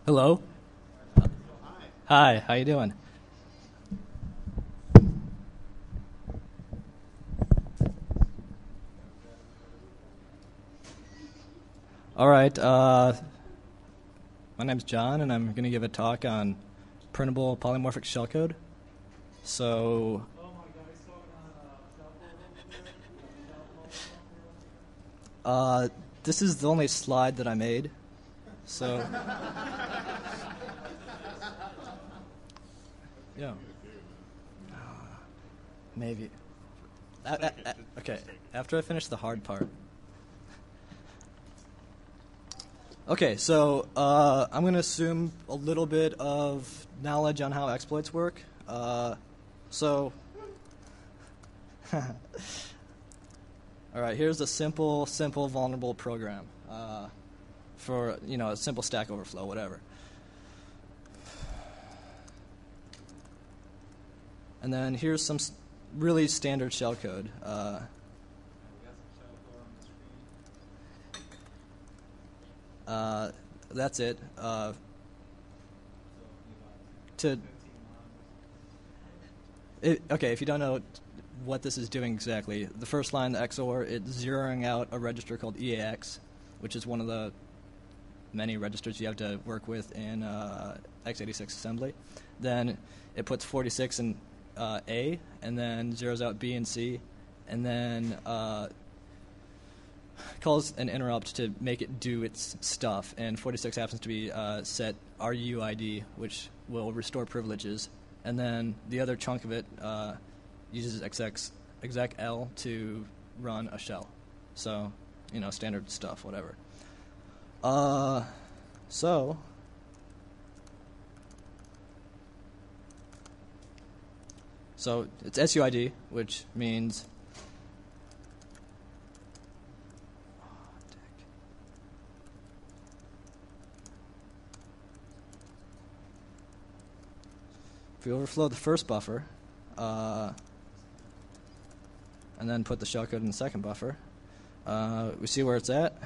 Hello. Hi. How you doing? All right. My name's John, and I'm going to give a talk on printable polymorphic shellcode. So, this is the only slide that I made. So, yeah. Maybe. Okay. After I finish the hard part. Okay, so I'm going to assume a little bit of knowledge on how exploits work. All right, here's a simple vulnerable program for a simple Stack Overflow, whatever. And then here's some really standard shellcode. That's it. Okay, if you don't know what this is doing exactly, the first line, the XOR, it's zeroing out a register called EAX, which is one of the many registers you have to work with in x86 assembly. Then it puts 46 in A, and then zeroes out B and C, and then calls an interrupt to make it do its stuff, and 46 happens to be set RUID, which will restore privileges, and then the other chunk of it uses exec-L to run a shell. So, standard stuff, whatever. So it's SUID, which means if we overflow the first buffer, and then put the shellcode in the second buffer, we see where it's at,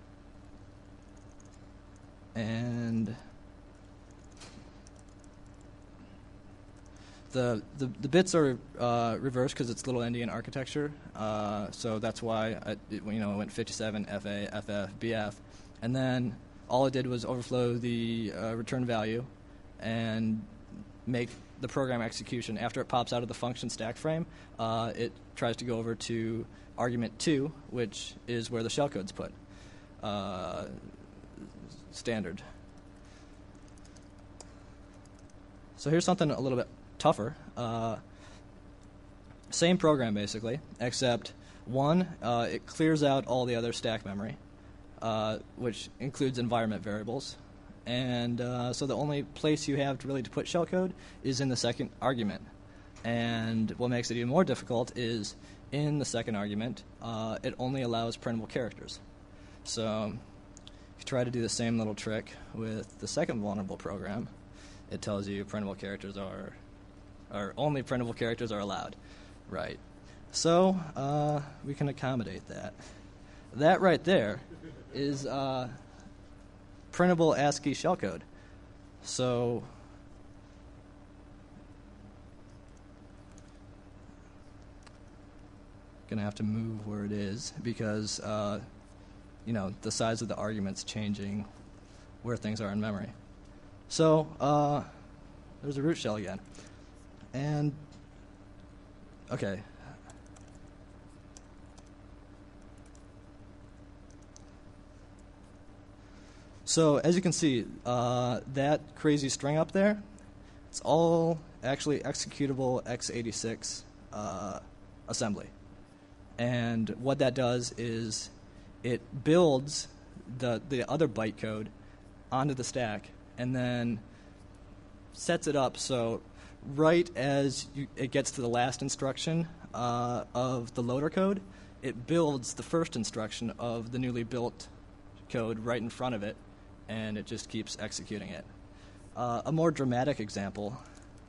and the bits are reversed because it's little endian architecture, so that's why it went 57 FA, FF, BF, and then all it did was overflow the return value and make the program execution. After it pops out of the function stack frame, it tries to go over to argument 2, which is where the shellcode's put. Standard. So here's something a little bit tougher. Same program, basically, except one, it clears out all the other stack memory, which includes environment variables. And so the only place you have to put shellcode is in the second argument. And what makes it even more difficult is in the second argument, it only allows printable characters. So if you try to do the same little trick with the second vulnerable program, it tells you printable characters only printable characters are allowed. Right. So we can accommodate that. That right there is printable ASCII shellcode. So gonna have to move where it is because the size of the argument's changing where things are in memory. So there's a root shell again. And okay. So as you can see, that crazy string up there, it's all actually executable x86 assembly. And what that does is it builds the other bytecode onto the stack and then sets it up so right as it gets to the last instruction of the loader code, it builds the first instruction of the newly built code right in front of it, and it just keeps executing it. A more dramatic example.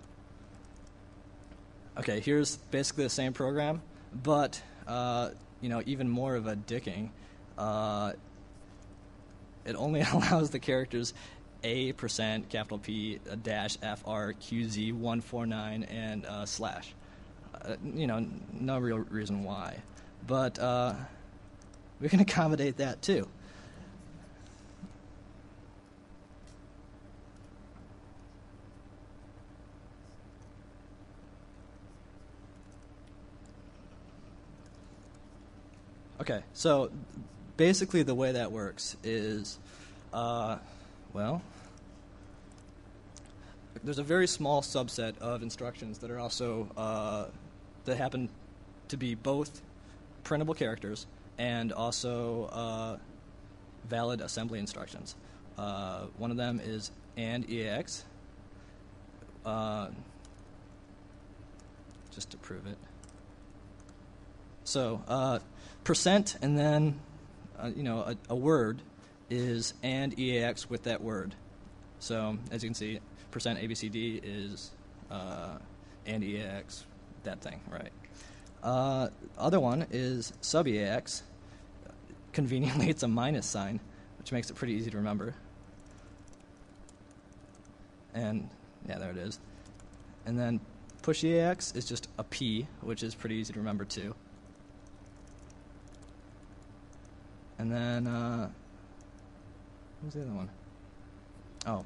Okay, here's basically the same program, but even more of a dicking. It only allows the characters A percent capital P dash FRQZ 149 and slash. No real reason why, but we can accommodate that too. Okay, so basically the way that works is, there's a very small subset of instructions that are also, that happen to be both printable characters and also valid assembly instructions. One of them is and EAX, just to prove it. So, percent and then, a word is and EAX with that word. So, as you can see, percent ABCD is and EAX, that thing, right? Other one is sub EAX. Conveniently, it's a minus sign, which makes it pretty easy to remember. And, yeah, there it is. And then push EAX is just a P, which is pretty easy to remember, too. And then, what was the other one? Oh.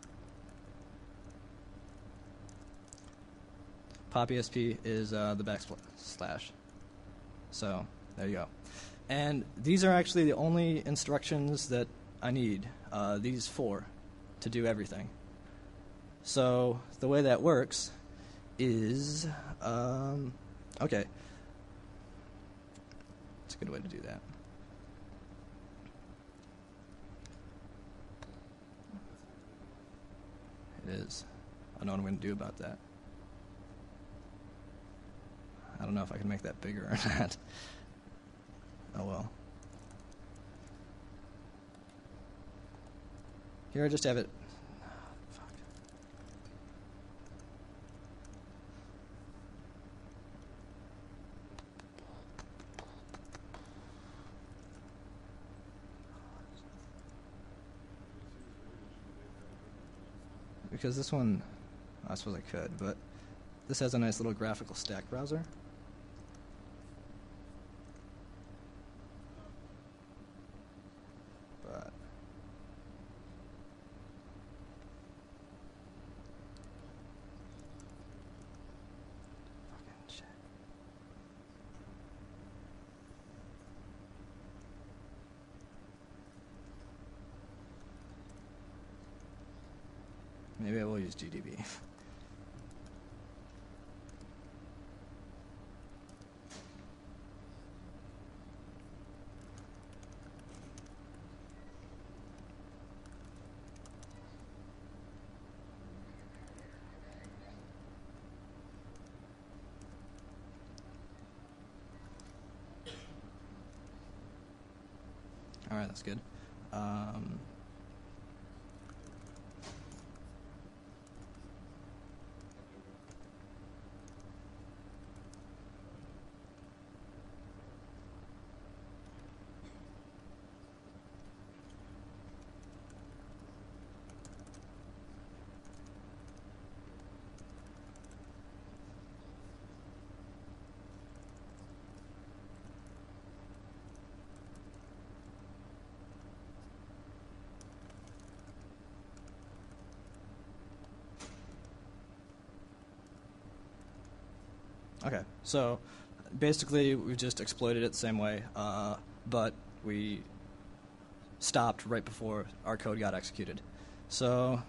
Pop ESP is the backslash. So, there you go. And these are actually the only instructions that I need, these 4, to do everything. So, the way that works is, okay. It's a good way to do that. It is. I don't know what I'm going to do about that. I don't know if I can make that bigger or not. Oh well. Here I just have it. Fuck. Because this one, I suppose I could, but this has a nice little graphical stack browser. But fucking shit. Maybe I will use GDB. All right, that's good. Okay, so basically we just exploited it the same way, but we stopped right before our code got executed. So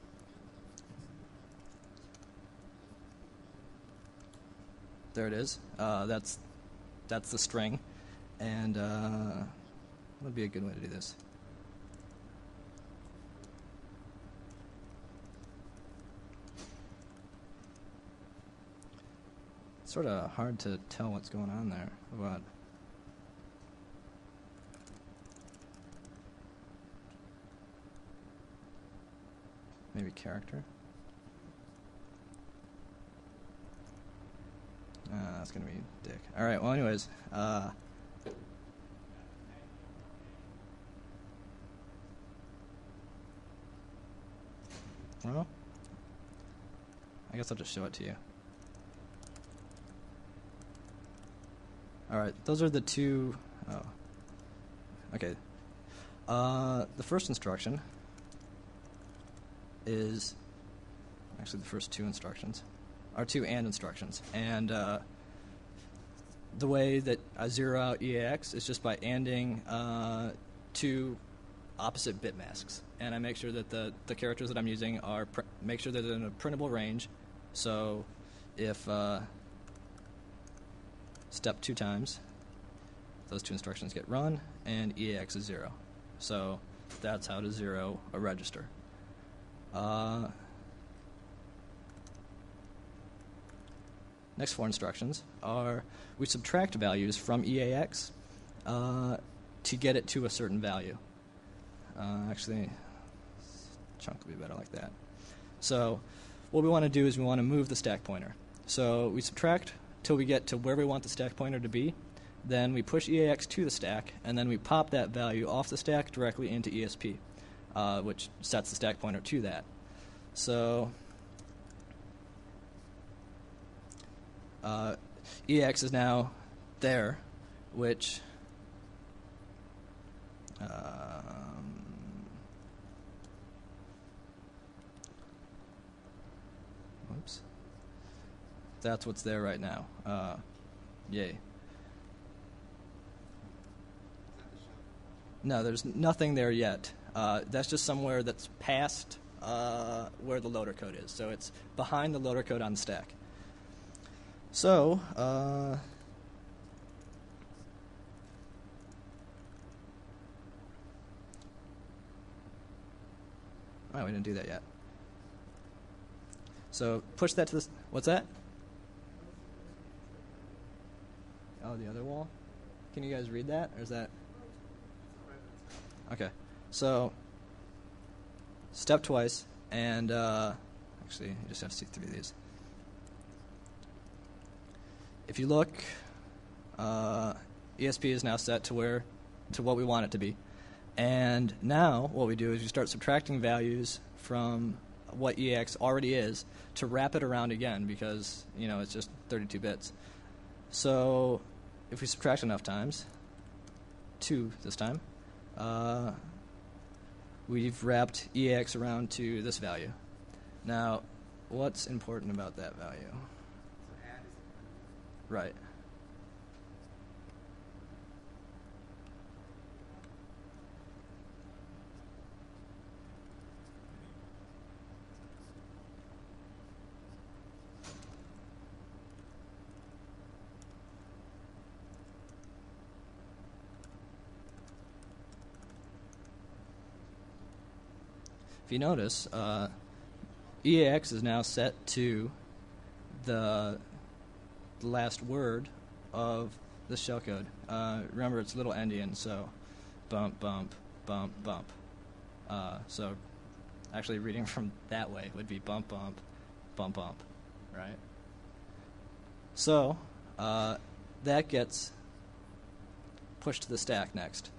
there it is. That's the string, and what would be a good way to do this? It's sort of hard to tell what's going on there. What? Maybe character? That's gonna be dick. Alright, well anyways, Well, I guess I'll just show it to you. All right, those are the two. Oh, okay. The first instruction is actually the first two instructions are two AND instructions, and the way that I zero out EAX is just by ANDing two opposite bit masks, and I make sure that the characters that I'm using are make sure that they're in a printable range. So if step 2 times, those two instructions get run, and EAX is 0. So that's how to zero a register. Next 4 instructions are we subtract values from EAX to get it to a certain value. Actually, chunk will be better like that. So what we want to do is we want to move the stack pointer. So we subtract till we get to where we want the stack pointer to be. Then we push EAX to the stack, and then we pop that value off the stack directly into ESP, which sets the stack pointer to that. So EAX is now there, which whoops. That's what's there right now. Yay. No, there's nothing there yet. That's just somewhere that's past where the loader code is. So it's behind the loader code on the stack. So, oh, we didn't do that yet. So push that to this. What's that? Oh, the other wall? Can you guys read that? Or is that? Okay. So step twice, and actually, you just have to see 3 of these. If you look, ESP is now set to what we want it to be. And now what we do is we start subtracting values from what EAX already is to wrap it around again because, it's just 32 bits. So if we subtract enough times, 2 this time, we've wrapped EAX around to this value. Now, what's important about that value? Right. If you notice, EAX is now set to the last word of the shellcode. Remember, it's little endian, so bump, bump, bump, bump. So actually reading from that way would be bump, bump, bump, bump, right? So that gets pushed to the stack next.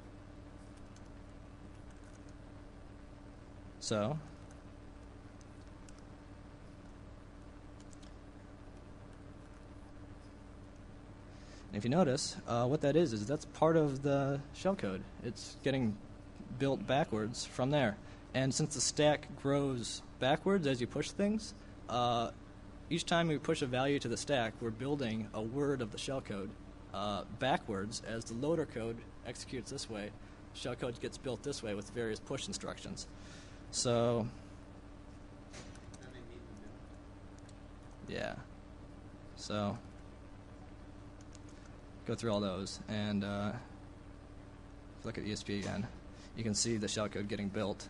So and if you notice, what that is that's part of the shellcode. It's getting built backwards from there. And since the stack grows backwards as you push things, each time we push a value to the stack, we're building a word of the shellcode backwards as the loader code executes this way. Shellcode gets built this way with various push instructions. So, yeah. So, go through all those, and look at ESP again. You can see the shellcode getting built.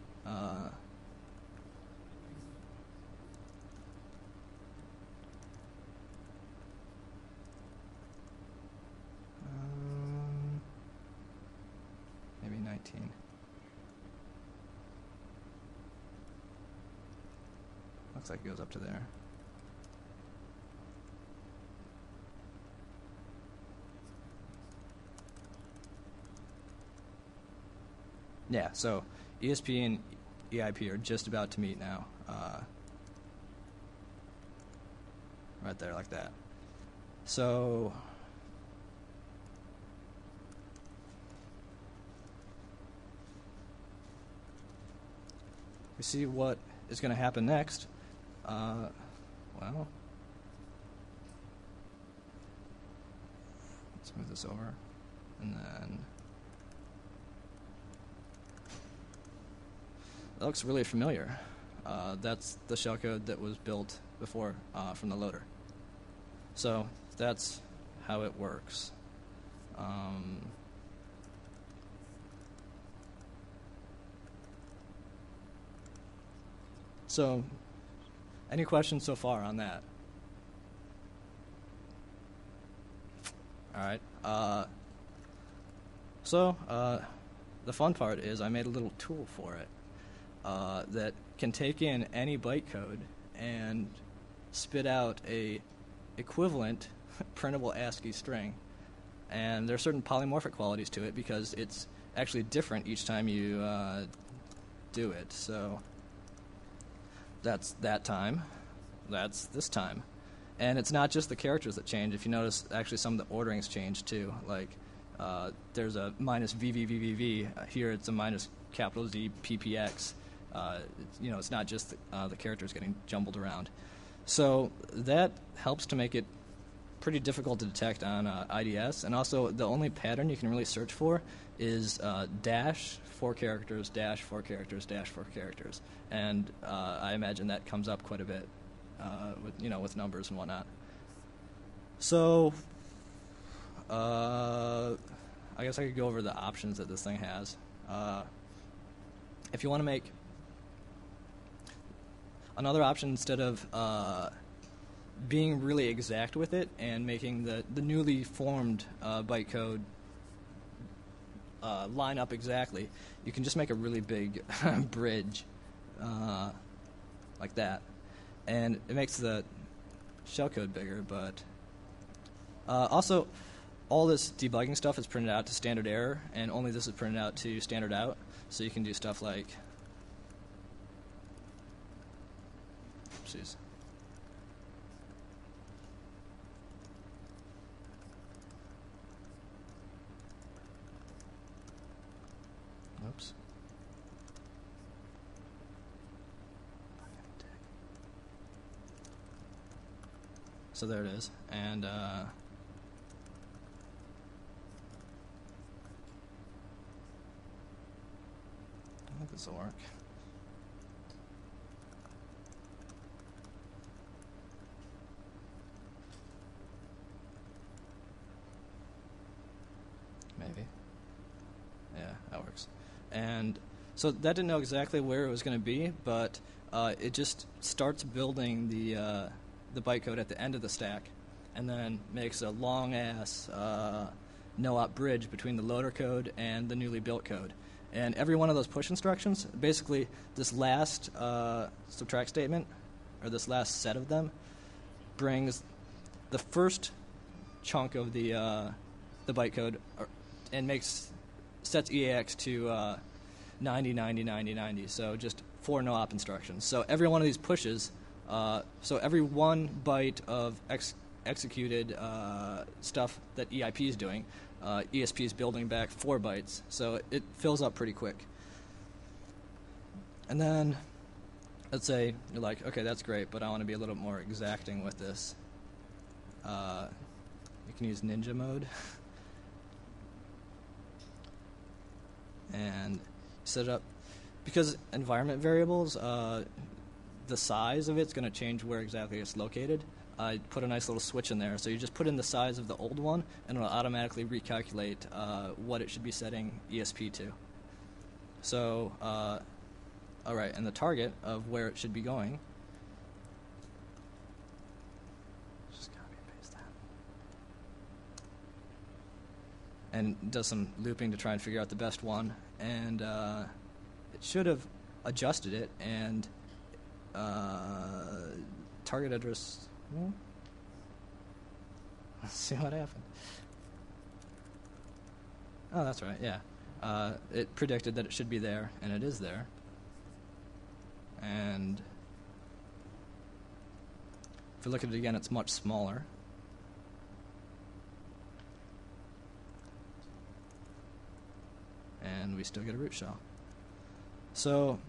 Maybe 19. Looks like it goes up to there. Yeah, so ESP and EIP are just about to meet now. Right there, like that. So we see what is going to happen next. Well, let's move this over, and then that looks really familiar. That's the shellcode that was built before from the loader. So that's how it works. So, any questions so far on that? All right. The fun part is I made a little tool for it that can take in any bytecode and spit out a equivalent printable ASCII string. And there are certain polymorphic qualities to it because it's actually different each time you do it. So that's that time. That's this time. And it's not just the characters that change. If you notice, actually some of the ordering's changed too. Like there's a minus VVVVV. Here it's a minus capital Z PPX. It's not just the characters getting jumbled around. So that helps to make it pretty difficult to detect on IDS. And also, the only pattern you can really search for is dash 4 characters, dash 4 characters, dash 4 characters. And I imagine that comes up quite a bit with numbers and whatnot. So I guess I could go over the options that this thing has. If you want to make another option, instead of being really exact with it and making the newly formed bytecode line up exactly, you can just make a really big bridge like that. And it makes the shellcode bigger, but also all this debugging stuff is printed out to standard error, and only this is printed out to standard out. So you can do stuff like, oopsies. Oops. So there it is, and I think this will work. Maybe. Yeah, that works. And so that didn't know exactly where it was going to be, but it just starts building the bytecode at the end of the stack, and then makes a long-ass no-op bridge between the loader code and the newly built code. And every one of those push instructions, basically this last subtract statement, or this last set of them, brings the first chunk of the bytecode and sets EAX to 90, 90, 90, 90. So just 4 no-op instructions. So every one of these pushes, so every 1 byte of executed stuff that EIP is doing, ESP is building back 4 bytes. So it fills up pretty quick. And then let's say you're like, okay, that's great, but I want to be a little more exacting with this. You can use Ninja mode. And set it up, because environment variables, the size of it's going to change where exactly it's located. I put a nice little switch in there, so you just put in the size of the old one, and it'll automatically recalculate what it should be setting ESP to. So, all right, and the target of where it should be going. Just copy and paste that. And does some looping to try and figure out the best one. And it should have adjusted it, and target address. Let's see what happened. Oh, that's right, yeah. It predicted that it should be there, and it is there. we look at it again, it's much smaller. And we still get a root shell. So,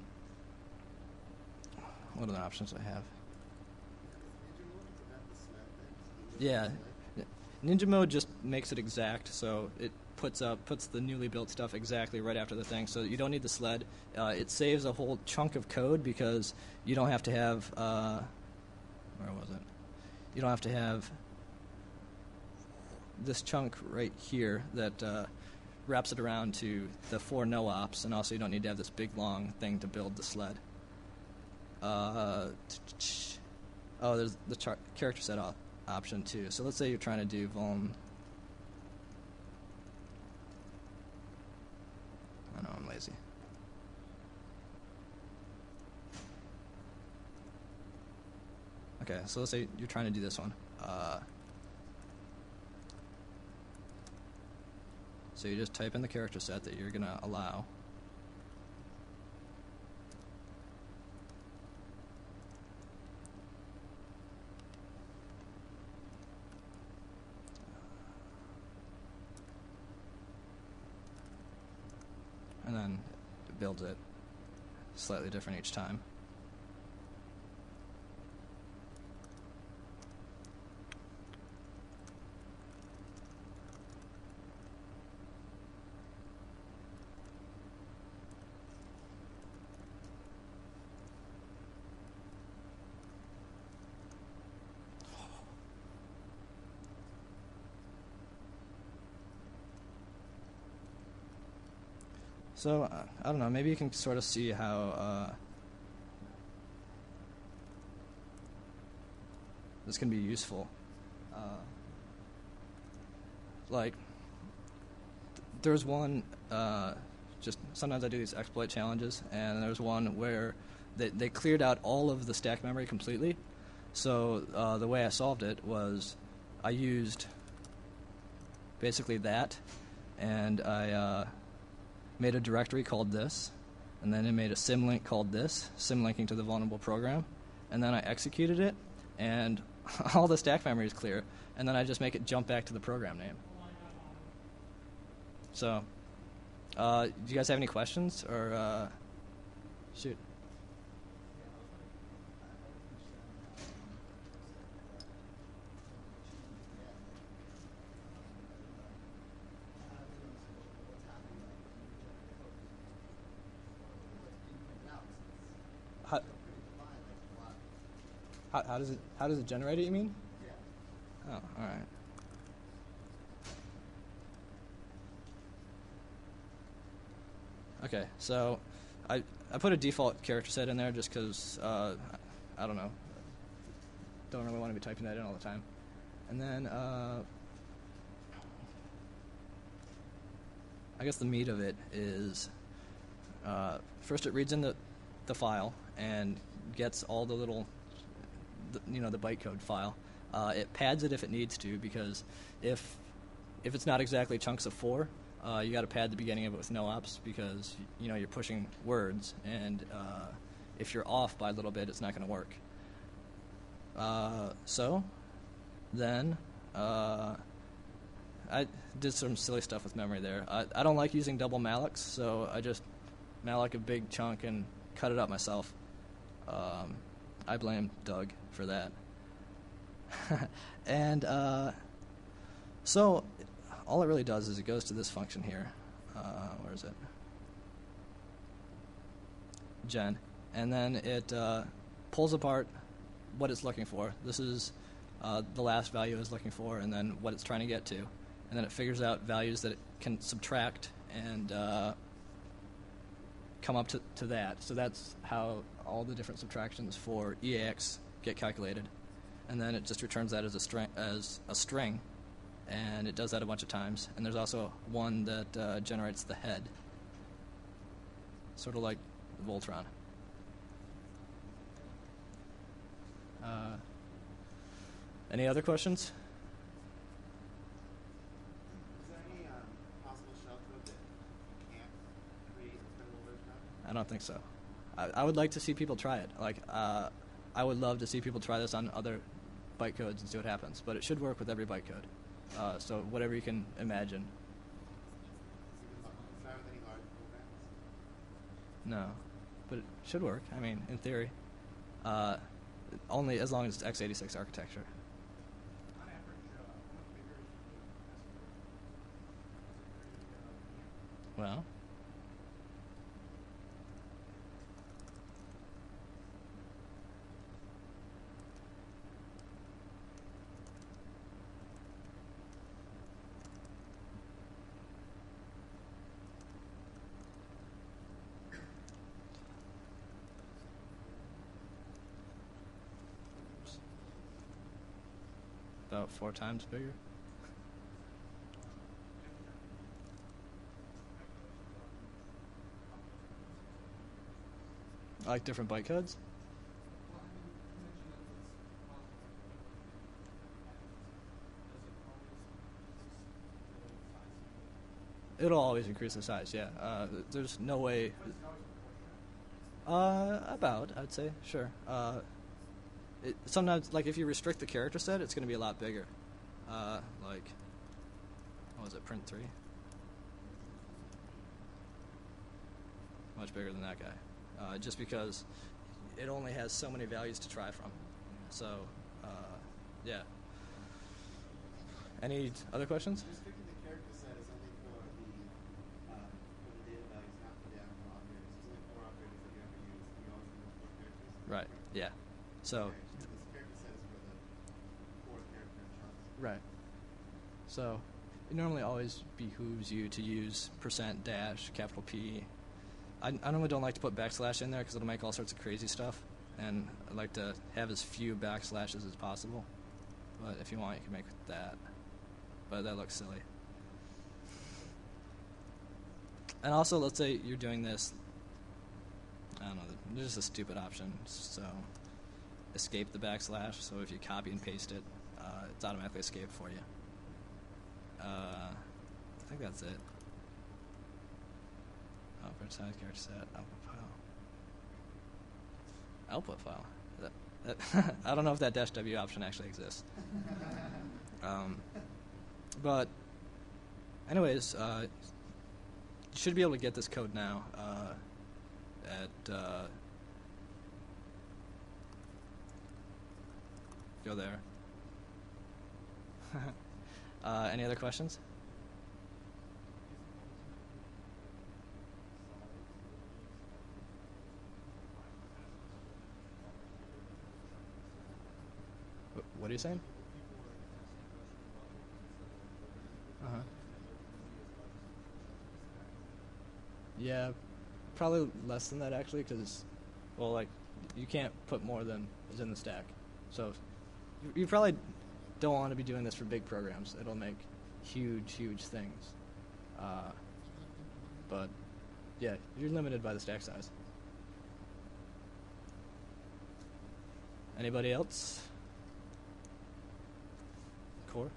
what other options do I have? Yeah, Ninja mode just makes it exact, so it puts the newly built stuff exactly right after the thing, so you don't need the sled. It saves a whole chunk of code because you don't have to have, where was it? You don't have to have this chunk right here that wraps it around to the 4 no-ops, and also you don't need to have this big long thing to build the sled. Oh, there's the character set option too. So let's say you're trying to do vuln. I know, I'm lazy. Okay, so let's say you're trying to do this one. So you just type in the character set that you're going to allow. And then it builds it slightly different each time. So, I don't know, maybe you can sort of see how this can be useful. Like, there's one, just sometimes I do these exploit challenges, and there's one where they cleared out all of the stack memory completely. So the way I solved it was I used basically that, and I made a directory called this, and then I made a symlink called this, symlinking to the vulnerable program, and then I executed it, and all the stack memory is clear, and then I just make it jump back to the program name. So, do you guys have any questions, or shoot? How does it generate it, you mean? Yeah. Oh, all right. Okay, so I put a default character set in there just because I don't know, don't really want to be typing that in all the time. And then I guess the meat of it is first it reads in the file and gets all the little the bytecode file. It pads it if it needs to, because if it's not exactly chunks of 4, you got to pad the beginning of it with no ops, because you're pushing words, and if you're off by a little bit, it's not going to work. So then I did some silly stuff with memory there. I don't like using double mallocs, so I just malloc a big chunk and cut it up myself. I blame Doug for that. And so all it really does is it goes to this function here. Where is it? Gen. And then it pulls apart what it's looking for. This is the last value it's looking for, and then what it's trying to get to. And then it figures out values that it can subtract and come up to that. So that's how all the different subtractions for EAX get calculated. And then it just returns that as a string, and it does that a bunch of times. And there's also one that generates the head, sort of like Voltron. Any other questions? Is there any possible shell code that can't create a terminal version of? I don't think so. I would like to see people try it. Like, I would love to see people try this on other bytecodes and see what happens. But it should work with every bytecode. So whatever you can imagine. Try with any large programs. No, but it should work. I mean, in theory. Only as long as it's x86 architecture. On average, how much bigger is the Well, about 4 times bigger. Like different bytecodes? It'll always increase the size, yeah. There's no way. About, I'd say, sure. Sometimes, like, if you restrict the character set, it's going to be a lot bigger. Like, what was it, print 3? Much bigger than that guy. Just because it only has so many values to try from. So, yeah. Any other questions? Restricting the character set is only for the data values, not for the actual operators. There's only 4 operators that you ever use. You always use 4 characters. Right, yeah. So, Okay, so this character set is for the 4 character chunks. right. So, it normally always behooves you to use % dash, capital P. I normally don't like to put backslash in there because it'll make all sorts of crazy stuff. And I like to have as few backslashes as possible. But if you want, you can make that. But that looks silly. And also, let's say you're doing this. I don't know. There's just a stupid option. So, escape the backslash. So if you copy and paste it, it's automatically escaped for you. I think that's it. Output size, character set, output file. Output file. I don't know if that -w option actually exists. But, anyways, you should be able to get this code now go there. Any other questions? What are you saying? Uh-huh. Yeah, probably less than that actually, because, well, like, you can't put more than is in the stack. So you probably don't want to be doing this for big programs. It'll make huge, huge things. But, yeah, you're limited by the stack size. Anybody else? Core?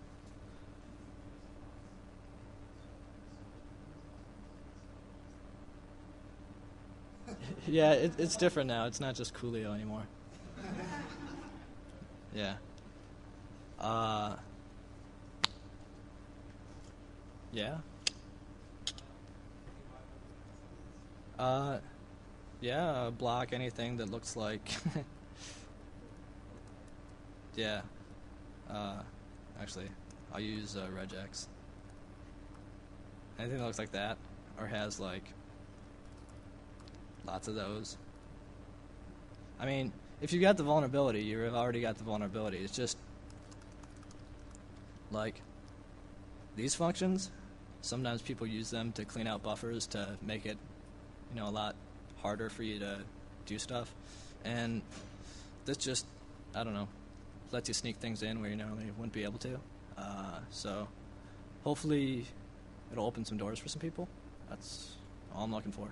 Yeah, it's different now. It's not just Coolio anymore. Yeah. Yeah. Yeah, block anything that looks like... Yeah. Actually, I'll use regex. Anything that looks like that, or has, like, lots of those. I mean, if you got the vulnerability, you've already got the vulnerability. It's just, like, these functions, sometimes people use them to clean out buffers to make it, you know, a lot harder for you to do stuff. And this just, I don't know, lets you sneak things in where you normally wouldn't be able to. So hopefully it'll open some doors for some people. That's all I'm looking for.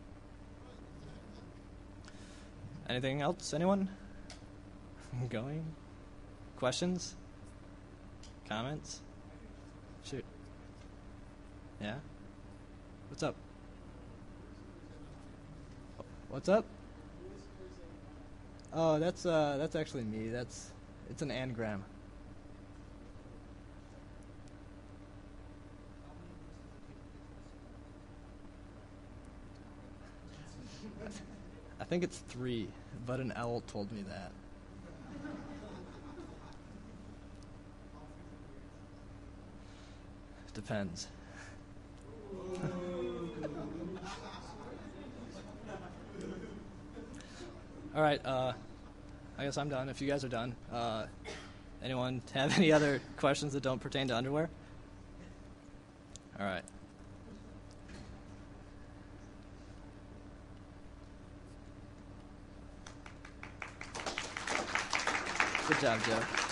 Anything else? Anyone? Going? Questions? Comments? Shoot. Yeah? What's up? What's up? Oh, that's actually me. That's It's an anagram. I think it's 3, but an owl told me that. Depends. All right, I guess I'm done. If you guys are done, anyone have any other questions that don't pertain to underwear? All right. Good job, Joe.